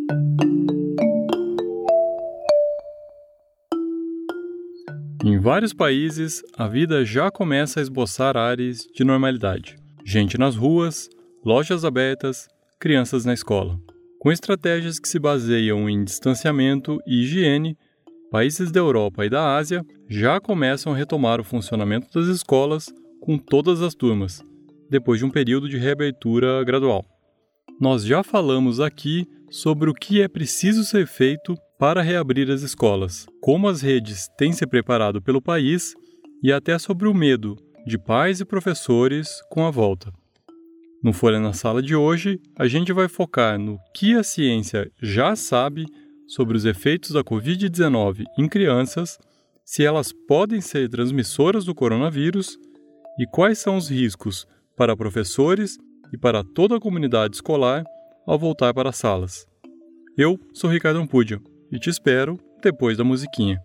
Em vários países, a vida já começa a esboçar ares de normalidade. Gente nas ruas, lojas abertas, crianças na escola. Com estratégias que se baseiam em distanciamento e higiene, países da Europa e da Ásia já começam a retomar o funcionamento das escolas com todas as turmas, depois de um período de reabertura gradual. Nós já falamos aqui sobre o que é preciso ser feito para reabrir as escolas, como as redes têm se preparado pelo país e até sobre o medo de pais e professores com a volta. No Folha na Sala de hoje, a gente vai focar no que a ciência já sabe sobre os efeitos da Covid-19 em crianças, se elas podem ser transmissoras do coronavírus e quais são os riscos para professores e para toda a comunidade escolar ao voltar para as salas. Eu sou Ricardo Ampudia e te espero depois da musiquinha.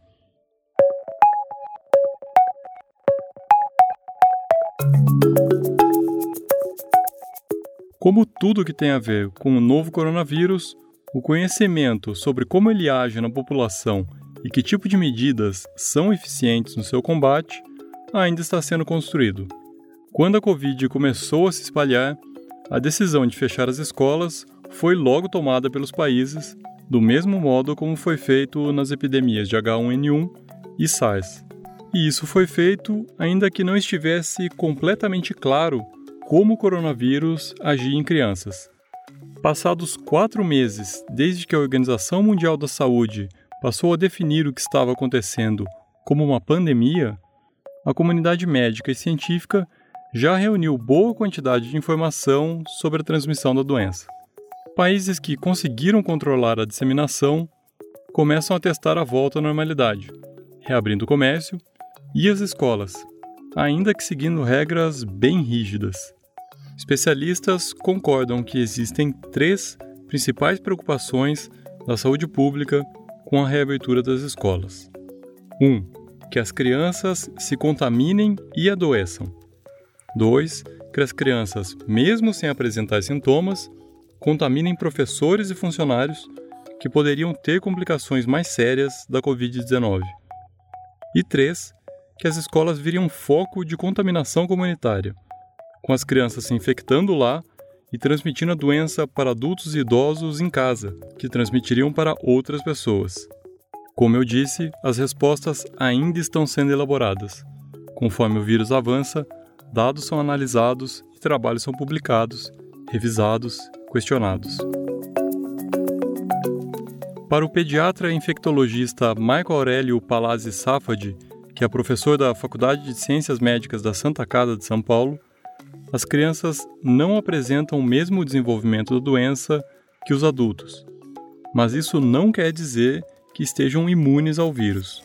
Como tudo que tem a ver com o novo coronavírus, o conhecimento sobre como ele age na população e que tipo de medidas são eficientes no seu combate ainda está sendo construído. Quando a Covid começou a se espalhar, a decisão de fechar as escolas foi logo tomada pelos países, do mesmo modo como foi feito nas epidemias de H1N1 e SARS. E isso foi feito ainda que não estivesse completamente claro como o coronavírus agia em crianças. Passados 4 meses desde que a Organização Mundial da Saúde passou a definir o que estava acontecendo como uma pandemia, a comunidade médica e científica já reuniu boa quantidade de informação sobre a transmissão da doença. Países que conseguiram controlar a disseminação começam a testar a volta à normalidade, reabrindo o comércio e as escolas, ainda que seguindo regras bem rígidas. Especialistas concordam que existem 3 principais preocupações da saúde pública com a reabertura das escolas. 1. Que as crianças se contaminem e adoeçam. 2. Que as crianças, mesmo sem apresentar sintomas, contaminem professores e funcionários que poderiam ter complicações mais sérias da Covid-19. E 3. Que as escolas virem um foco de contaminação comunitária, com as crianças se infectando lá e transmitindo a doença para adultos e idosos em casa, que transmitiriam para outras pessoas. Como eu disse, as respostas ainda estão sendo elaboradas. Conforme o vírus avança, dados são analisados e trabalhos são publicados, revisados, questionados. Para o pediatra e infectologista Michael Aurélio Palazzi Safadi, que é professor da Faculdade de Ciências Médicas da Santa Casa de São Paulo, as crianças não apresentam o mesmo desenvolvimento da doença que os adultos, mas isso não quer dizer que estejam imunes ao vírus.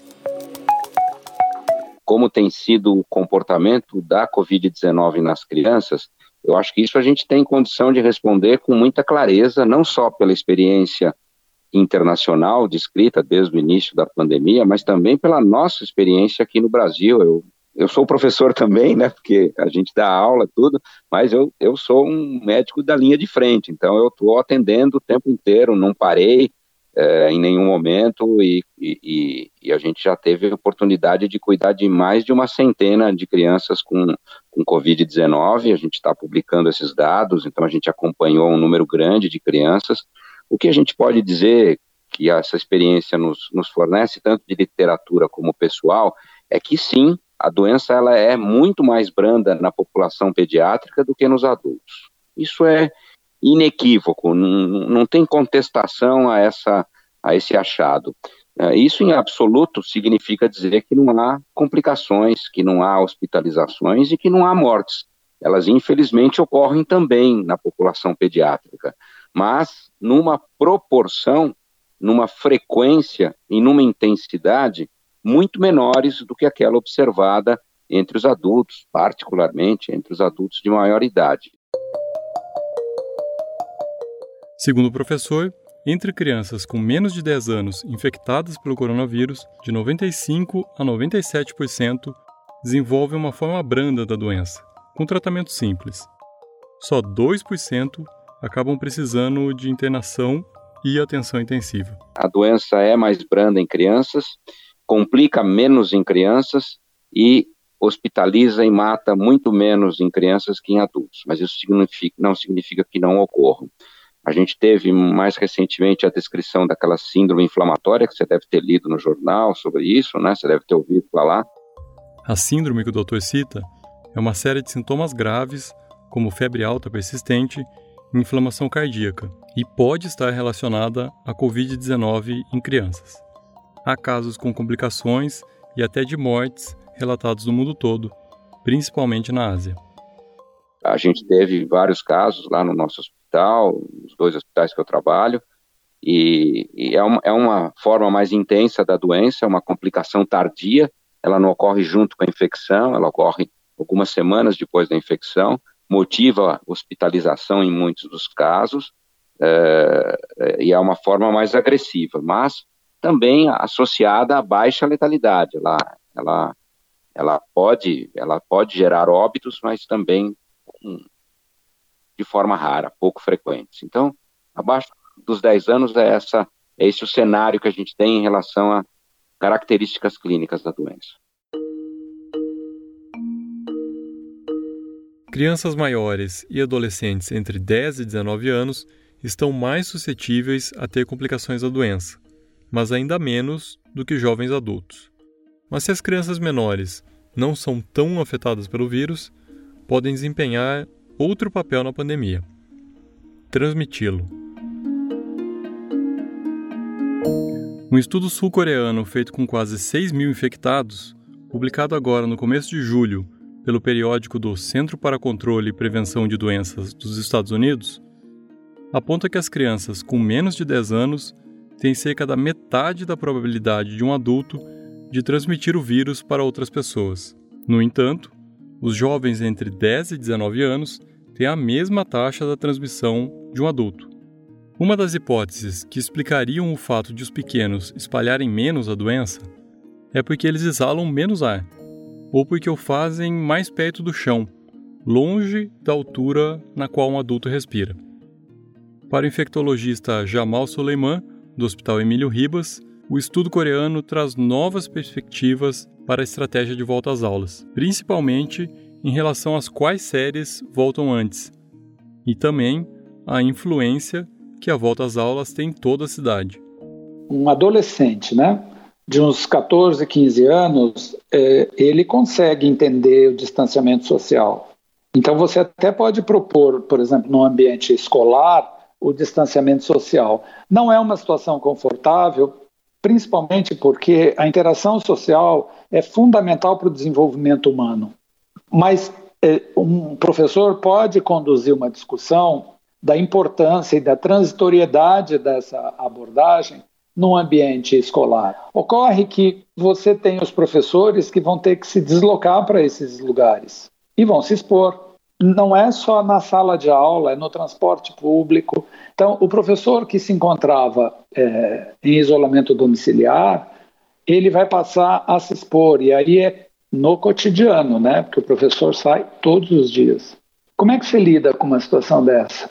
Como tem sido o comportamento da Covid-19 nas crianças, eu acho que isso a gente tem condição de responder com muita clareza, não só pela experiência internacional descrita desde o início da pandemia, mas também pela nossa experiência aqui no Brasil. Eu sou professor também, né, porque a gente dá aula, tudo, mas eu sou um médico da linha de frente, então eu estou atendendo o tempo inteiro, não parei em nenhum momento e a gente já teve a oportunidade de cuidar de mais de uma centena de crianças com Covid-19, a gente está publicando esses dados, então a gente acompanhou um número grande de crianças. O que a gente pode dizer que essa experiência nos fornece, tanto de literatura como pessoal, é que sim, a doença ela é muito mais branda na população pediátrica do que nos adultos. Isso é inequívoco, não tem contestação a esse achado. Isso em absoluto significa dizer que não há complicações, que não há hospitalizações e que não há mortes. Elas infelizmente ocorrem também na população pediátrica, mas numa proporção, numa frequência e numa intensidade muito menores do que aquela observada entre os adultos, particularmente entre os adultos de maior idade. Segundo o professor, entre crianças com menos de 10 anos infectadas pelo coronavírus, de 95% a 97% desenvolvem uma forma branda da doença, com tratamento simples. Só 2% acabam precisando de internação e atenção intensiva. A doença é mais branda em crianças, complica menos em crianças e hospitaliza e mata muito menos em crianças que em adultos, mas isso não significa que não ocorram. A gente teve mais recentemente a descrição daquela síndrome inflamatória, que você deve ter lido no jornal sobre isso, né? Você deve ter ouvido falar. A síndrome que o doutor cita é uma série de sintomas graves, como febre alta persistente e inflamação cardíaca, e pode estar relacionada à Covid-19 em crianças. Há casos com complicações e até de mortes relatados no mundo todo, principalmente na Ásia. A gente teve vários casos lá no nosso hospital, os 2 hospitais que eu trabalho, e é uma forma mais intensa da doença, é uma complicação tardia, ela não ocorre junto com a infecção, ela ocorre algumas semanas depois da infecção, motiva hospitalização em muitos dos casos, e é uma forma mais agressiva, mas também associada a baixa letalidade. Ela pode gerar óbitos, mas também de forma rara, pouco frequente. Então, abaixo dos 10 anos é esse o cenário que a gente tem em relação a características clínicas da doença. Crianças maiores e adolescentes entre 10 e 19 anos estão mais suscetíveis a ter complicações da doença, mas ainda menos do que jovens adultos. Mas se as crianças menores não são tão afetadas pelo vírus, podem desempenhar outro papel na pandemia: transmiti-lo. Um estudo sul-coreano feito com quase 6.000 infectados, publicado agora no começo de julho pelo periódico do Centro para Controle e Prevenção de Doenças dos Estados Unidos, aponta que as crianças com menos de 10 anos têm cerca da metade da probabilidade de um adulto de transmitir o vírus para outras pessoas. No entanto, os jovens entre 10 e 19 anos têm a mesma taxa da transmissão de um adulto. Uma das hipóteses que explicariam o fato de os pequenos espalharem menos a doença é porque eles exalam menos ar, ou porque o fazem mais perto do chão, longe da altura na qual um adulto respira. Para o infectologista Jamal Soleiman, do Hospital Emílio Ribas, o estudo coreano traz novas perspectivas para a estratégia de volta às aulas, principalmente em relação às quais séries voltam antes, e também a influência que a volta às aulas tem em toda a cidade. Um adolescente, de uns 14, 15 anos, ele consegue entender o distanciamento social. Então você até pode propor, por exemplo, no ambiente escolar, o distanciamento social. Não é uma situação confortável, principalmente porque a interação social é fundamental para o desenvolvimento humano. Mas um professor pode conduzir uma discussão da importância e da transitoriedade dessa abordagem no ambiente escolar. Ocorre que você tem os professores que vão ter que se deslocar para esses lugares e vão se expor. Não é só na sala de aula, é no transporte público. Então, o professor que se encontrava em isolamento domiciliar, ele vai passar a se expor, e aí é no cotidiano, porque o professor sai todos os dias. Como é que se lida com uma situação dessa?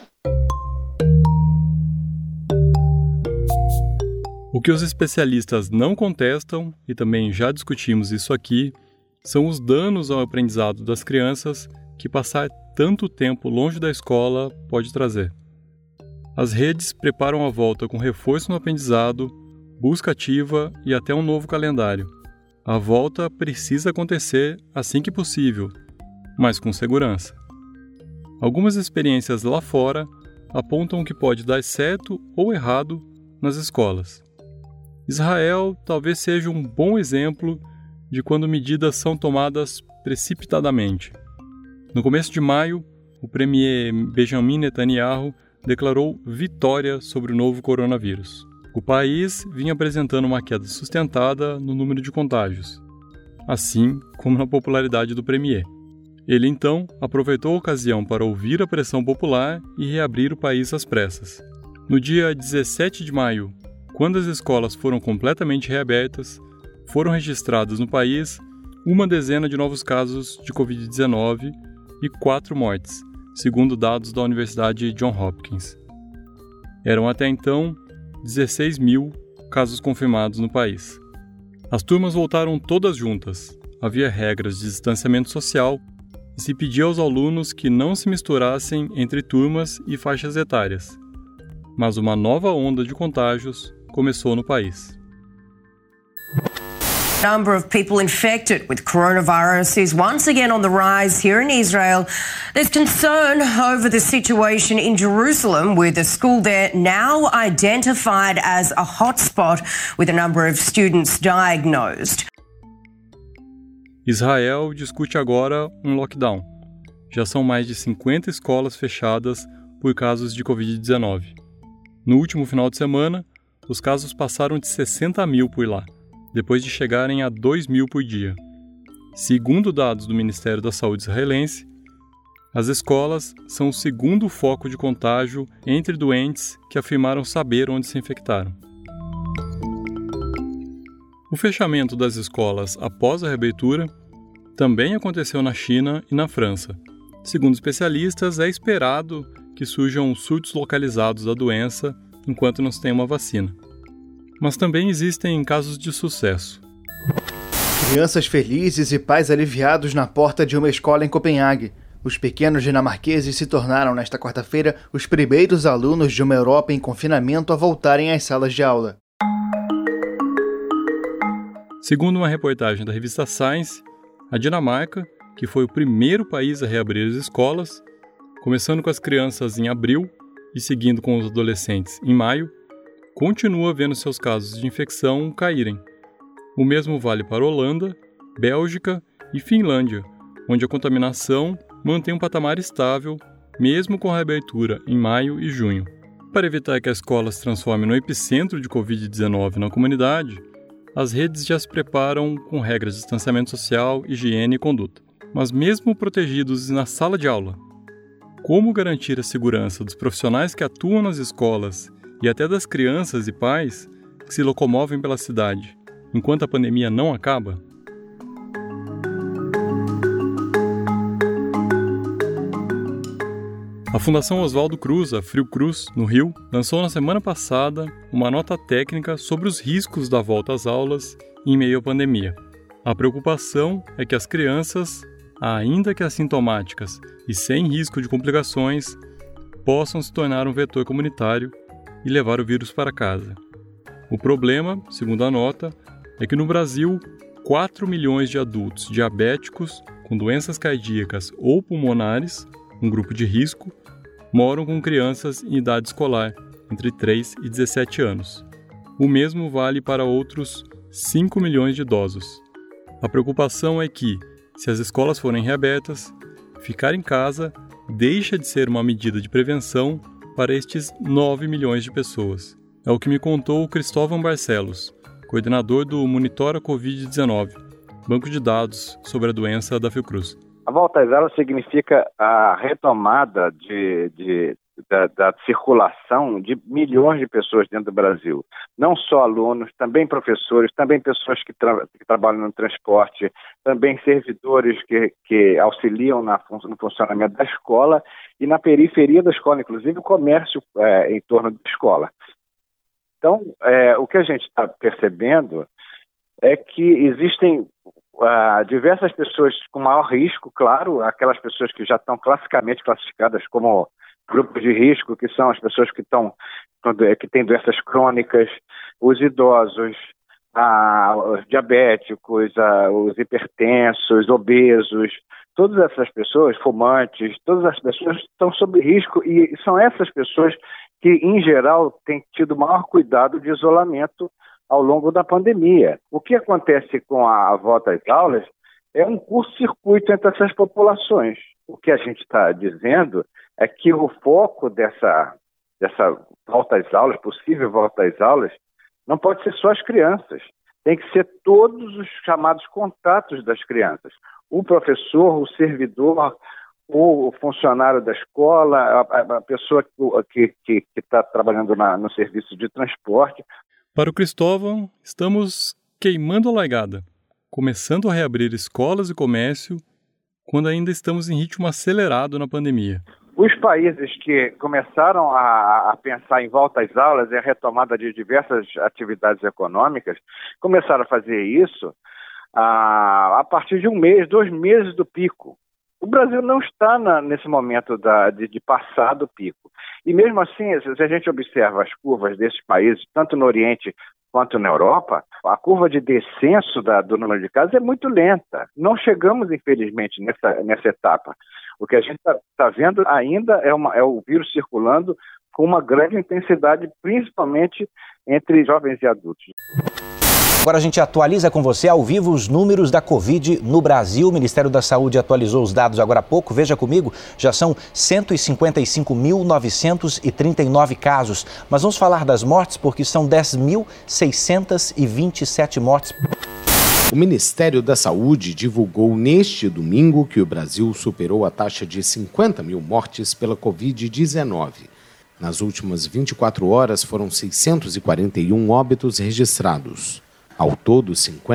O que os especialistas não contestam, e também já discutimos isso aqui, são os danos ao aprendizado das crianças que passar tanto tempo longe da escola pode trazer. As redes preparam a volta com reforço no aprendizado, busca ativa e até um novo calendário. A volta precisa acontecer assim que possível, mas com segurança. Algumas experiências lá fora apontam que pode dar certo ou errado nas escolas. Israel talvez seja um bom exemplo de quando medidas são tomadas precipitadamente. No começo de maio, o premier Benjamin Netanyahu declarou vitória sobre o novo coronavírus. O país vinha apresentando uma queda sustentada no número de contágios, assim como na popularidade do premier. Ele então aproveitou a ocasião para ouvir a pressão popular e reabrir o país às pressas. No dia 17 de maio, quando as escolas foram completamente reabertas, foram registrados no país 10 de novos casos de Covid-19 e 4 mortes, segundo dados da Universidade Johns Hopkins. Eram até então 16 mil casos confirmados no país. As turmas voltaram todas juntas, havia regras de distanciamento social e se pedia aos alunos que não se misturassem entre turmas e faixas etárias. Mas uma nova onda de contágios começou no país. The number of people infected with coronavirus is once again on the rise here in Israel. There's concern over the situation in Jerusalem, with a school there now identified as a hotspot with a number of students diagnosed. Israel discute agora um lockdown. Já são mais de 50 escolas fechadas por casos de Covid-19. No último final de semana, os casos passaram de 60 mil por lá, depois de chegarem a 2 mil por dia. Segundo dados do Ministério da Saúde israelense, as escolas são o segundo foco de contágio entre doentes que afirmaram saber onde se infectaram. O fechamento das escolas após a reabertura também aconteceu na China e na França. Segundo especialistas, é esperado que surjam surtos localizados da doença enquanto não se tem uma vacina. Mas também existem casos de sucesso. Crianças felizes e pais aliviados na porta de uma escola em Copenhague. Os pequenos dinamarqueses se tornaram, nesta quarta-feira, os primeiros alunos de uma Europa em confinamento a voltarem às salas de aula. Segundo uma reportagem da revista Science, a Dinamarca, que foi o primeiro país a reabrir as escolas, começando com as crianças em abril e seguindo com os adolescentes em maio, continua vendo seus casos de infecção caírem. O mesmo vale para Holanda, Bélgica e Finlândia, onde a contaminação mantém um patamar estável, mesmo com a reabertura em maio e junho. Para evitar que a escola se transforme no epicentro de Covid-19 na comunidade, as redes já se preparam com regras de distanciamento social, higiene e conduta. Mas mesmo protegidos na sala de aula, como garantir a segurança dos profissionais que atuam nas escolas e até das crianças e pais que se locomovem pela cidade, enquanto a pandemia não acaba? A Fundação Oswaldo Cruz, a Fiocruz, no Rio, lançou na semana passada uma nota técnica sobre os riscos da volta às aulas em meio à pandemia. A preocupação é que as crianças, ainda que assintomáticas e sem risco de complicações, possam se tornar um vetor comunitário e levar o vírus para casa. O problema, segundo a nota, é que no Brasil, 4 milhões de adultos diabéticos com doenças cardíacas ou pulmonares, um grupo de risco, moram com crianças em idade escolar, entre 3 e 17 anos. O mesmo vale para outros 5 milhões de idosos. A preocupação é que, se as escolas forem reabertas, ficar em casa deixa de ser uma medida de prevenção para estes 9 milhões de pessoas. É o que me contou o Cristóvão Barcelos, coordenador do Monitora Covid-19, banco de dados sobre a doença da Fiocruz. A volta às aulas significa a retomada da circulação de milhões de pessoas dentro do Brasil. Não só alunos, também professores, também pessoas que trabalham no transporte, também servidores que auxiliam no funcionamento da escola e na periferia da escola, inclusive o comércio em torno da escola. Então, o que a gente está percebendo é que existem diversas pessoas com maior risco, claro, aquelas pessoas que já estão classicamente classificadas como grupos de risco, que são as pessoas que têm doenças crônicas, os idosos, os diabéticos, os hipertensos, obesos, todas essas pessoas, fumantes, todas as pessoas estão sob risco e são essas pessoas que, em geral, têm tido maior cuidado de isolamento ao longo da pandemia. O que acontece com a volta às aulas é um curto-circuito entre essas populações. O que a gente está dizendo é que o foco dessa volta às aulas, possível volta às aulas, não pode ser só as crianças. Tem que ser todos os chamados contatos das crianças. O professor, o servidor, o funcionário da escola, a pessoa que está trabalhando no serviço de transporte. Para o Cristóvão, estamos queimando a largada, começando a reabrir escolas e comércio quando ainda estamos em ritmo acelerado na pandemia. Os países que começaram a pensar em volta às aulas e a retomada de diversas atividades econômicas, começaram a fazer isso a partir de 1 mês, 2 meses do pico. O Brasil não está nesse momento de passar do pico. E mesmo assim, se a gente observa as desses países, tanto no Oriente quanto na Europa, a curva de descenso do número de casos é muito lenta. Não chegamos, infelizmente, nessa etapa. O que a gente está vendo ainda é o vírus circulando com uma grande intensidade, principalmente entre jovens e adultos. Agora a gente atualiza com você ao vivo os números da Covid no Brasil. O Ministério da Saúde atualizou os dados agora há pouco. Veja comigo, já são 155.939 casos. Mas vamos falar das mortes porque são 10.627 mortes. O Ministério da Saúde divulgou neste domingo que o Brasil superou a taxa de 50 mil mortes pela Covid-19. Nas últimas 24 horas foram 641 óbitos registrados. Ao todo,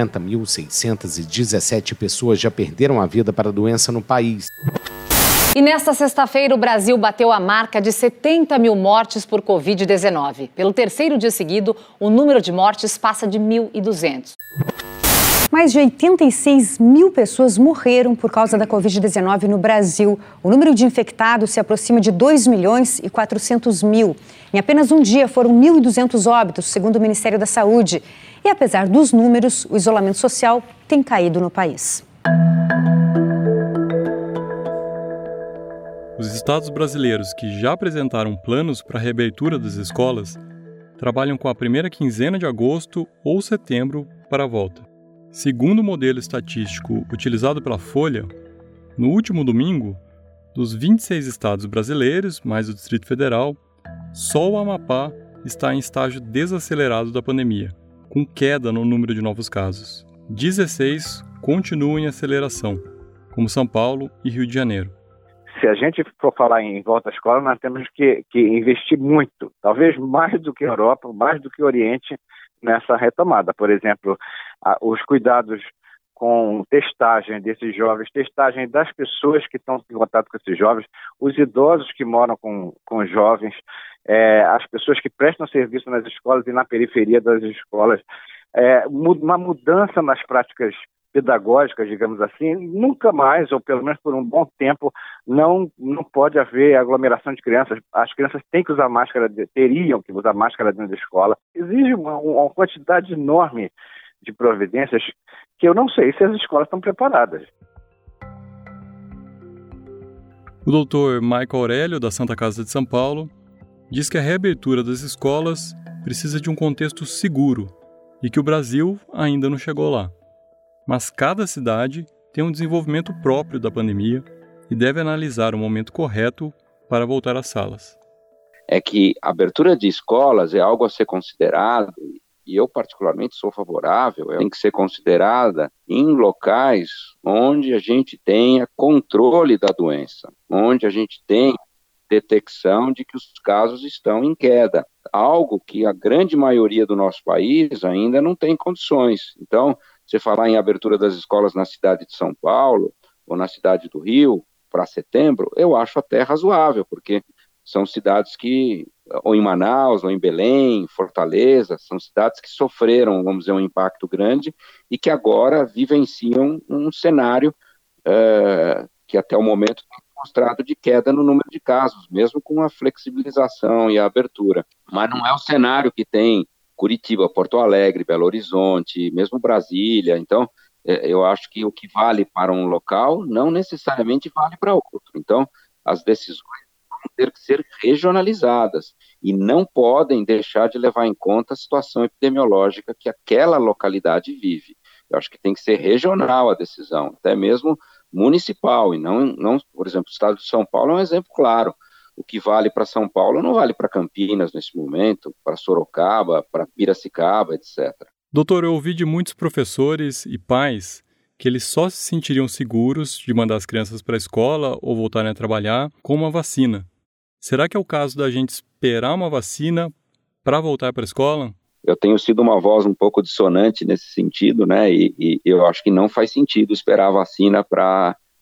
50.617 pessoas já perderam a vida para a doença no país. E nesta sexta-feira, o Brasil bateu a marca de 70 mil mortes por Covid-19. Pelo terceiro dia seguido, o número de mortes passa de 1.200. Mais de 86 mil pessoas morreram por causa da Covid-19 no Brasil. O número de infectados se aproxima de 2.400.000. Em apenas um dia foram 1.200 óbitos, segundo o Ministério da Saúde. E apesar dos números, o isolamento social tem caído no país. Os estados brasileiros que já apresentaram planos para a reabertura das escolas trabalham com a primeira quinzena de agosto ou setembro para a volta. Segundo o modelo estatístico utilizado pela Folha, no último domingo, dos 26 estados brasileiros, mais o Distrito Federal, só o Amapá está em estágio desacelerado da pandemia, com queda no número de novos casos. 16 continuam em aceleração, como São Paulo e Rio de Janeiro. Se a gente for falar em volta à escola, nós temos que investir muito, talvez mais do que a Europa, mais do que o Oriente, nessa retomada. Por exemplo, os cuidados com testagem desses jovens, testagem das pessoas que estão em contato com esses jovens, os idosos que moram com os jovens, as pessoas que prestam serviço nas escolas e na periferia das escolas, uma mudança nas práticas pedagógicas, digamos assim. Nunca mais, ou pelo menos por um bom tempo, não pode haver aglomeração de crianças. As crianças têm que usar máscara, teriam que usar máscara dentro da escola. Exige uma quantidade enorme de providências que eu não sei se as escolas estão preparadas. O doutor Michael Aurélio, da Santa Casa de São Paulo, diz que a reabertura das escolas precisa de um contexto seguro e que o Brasil ainda não chegou lá. Mas cada cidade tem um desenvolvimento próprio da pandemia e deve analisar o momento correto para voltar às salas. É que a abertura de escolas é algo a ser considerado, e eu particularmente sou favorável, tem que ser considerada em locais onde a gente tenha controle da doença, onde a gente tenha detecção de que os casos estão em queda, algo que a grande maioria do nosso país ainda não tem condições. Então, você falar em abertura das escolas na cidade de São Paulo ou na cidade do Rio para setembro, eu acho até razoável, porque são cidades que, ou em Manaus, ou em Belém, Fortaleza, são cidades que sofreram, vamos dizer, um impacto grande e que agora vivenciam um cenário que até o momento tem mostrado de queda no número de casos, mesmo com a flexibilização e a abertura. Mas não é o cenário que tem Curitiba, Porto Alegre, Belo Horizonte, mesmo Brasília. Então, eu acho que o que vale para um local não necessariamente vale para outro. Então, as decisões vão ter que ser regionalizadas e não podem deixar de levar em conta a situação epidemiológica que aquela localidade vive. Eu acho que tem que ser regional a decisão, até mesmo municipal, e não, por exemplo, o estado de São Paulo é um exemplo claro. O que vale para São Paulo não vale para Campinas nesse momento, para Sorocaba, para Piracicaba, etc. Doutor, eu ouvi de muitos professores e pais que eles só se sentiriam seguros de mandar as crianças para a escola ou voltarem a trabalhar com uma vacina. Será que é o caso da gente esperar uma vacina para voltar para a escola? Eu tenho sido uma voz um pouco dissonante nesse sentido, né? E eu acho que não faz sentido esperar a vacina para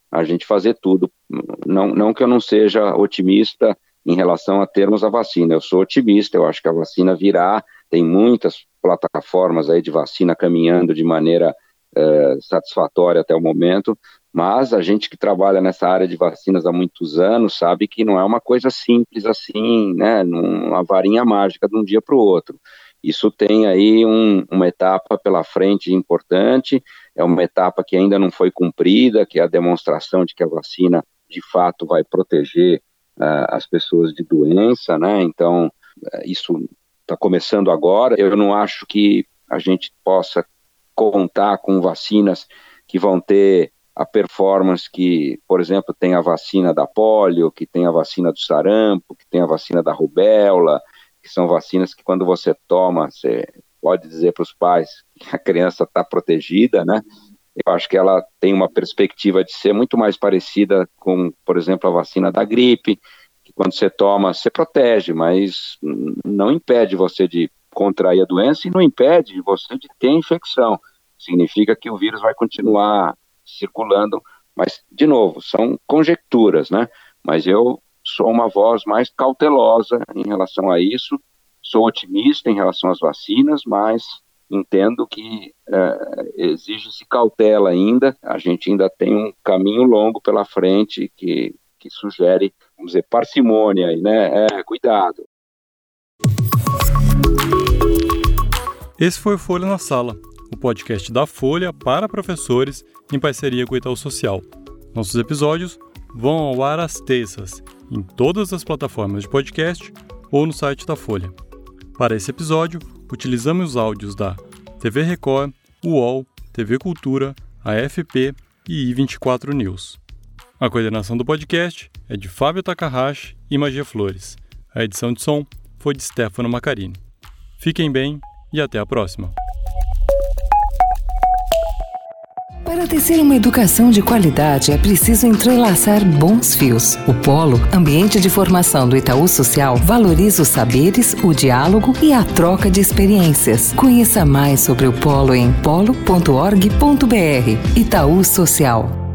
a gente fazer tudo. Não que eu não seja otimista em relação a termos a vacina, eu sou otimista, eu acho que a vacina virá, tem muitas plataformas aí de vacina caminhando de maneira satisfatória até o momento, mas a gente que trabalha nessa área de vacinas há muitos anos sabe que não é uma coisa simples assim, né, uma varinha mágica de um dia para o outro. Isso tem aí uma etapa pela frente importante, é uma etapa que ainda não foi cumprida, que é a demonstração de que a vacina de fato vai proteger as pessoas de doença, né? Então isso está começando agora. Eu não acho que a gente possa contar com vacinas que vão ter a performance que, por exemplo, tem a vacina da polio, que tem a vacina do sarampo, que tem a vacina da rubéola, que são vacinas que quando você toma, você pode dizer para os pais que a criança está protegida, né? Eu acho que ela tem uma perspectiva de ser muito mais parecida com, por exemplo, a vacina da gripe, que quando você toma, você protege, mas não impede você de contrair a doença e não impede você de ter infecção. Significa que o vírus vai continuar circulando, mas, de novo, são conjecturas, né? Mas eu sou uma voz mais cautelosa em relação a isso, sou otimista em relação às vacinas, mas entendo que exige-se cautela ainda, a gente ainda tem um caminho longo pela frente que sugere, vamos dizer, parcimônia, né? Cuidado. Esse foi o Folha na Sala, o podcast da Folha para professores em parceria com o Itaú Social. Nossos episódios vão ao ar às terças, em todas as plataformas de podcast ou no site da Folha. Para esse episódio, utilizamos os áudios da TV Record, UOL, TV Cultura, AFP e I24 News. A coordenação do podcast é de Fábio Takahashi e Magia Flores. A edição de som foi de Stefano Macarini. Fiquem bem e até a próxima. Para tecer uma educação de qualidade, é preciso entrelaçar bons fios. O Polo, ambiente de formação do Itaú Social, valoriza os saberes, o diálogo e a troca de experiências. Conheça mais sobre o Polo em polo.org.br. Itaú Social.